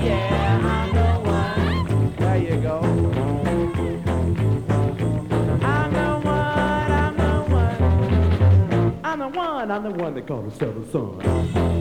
yeah, I'm the one. There you go. I'm the one, I'm the one. I'm the one, I'm the one that call himself a son.